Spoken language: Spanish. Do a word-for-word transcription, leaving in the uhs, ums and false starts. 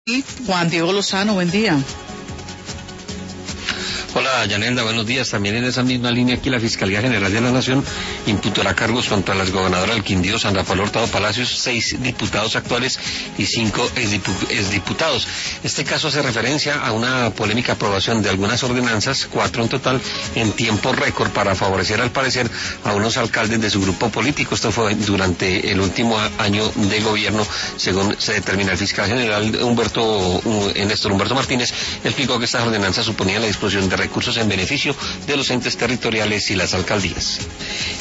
Juan Diego Lozano, buen día. Hola, Yanelda, buenos días. También en esa misma línea aquí la Fiscalía General de la Nación imputará cargos contra la exgobernadora del Quindío, Sandra Paola Hurtado Palacios, seis diputados actuales y cinco exdiputados. Este caso hace referencia a una polémica aprobación de algunas ordenanzas, cuatro en total, en tiempo récord para favorecer al parecer a unos alcaldes de su grupo político. Esto fue durante el último año de gobierno, según se determina. El fiscal general Humberto, Néstor Humberto Martínez explicó que estas ordenanzas suponían la disposición de recursos en beneficio de los entes territoriales y las alcaldías.